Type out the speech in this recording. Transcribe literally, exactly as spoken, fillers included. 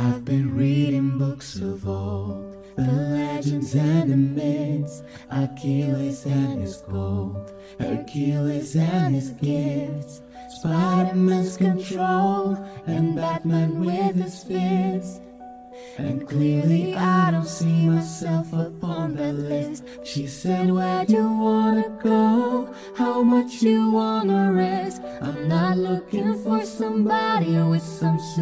I've been reading books of old, the legends and the myths, Achilles and his gold, Hercules and his gifts, Spider-Man's control, and Batman with his fist. And clearly I don't see myself upon that list. She said, where'd you wanna go? How much you wanna rest? I'm not looking for somebody with some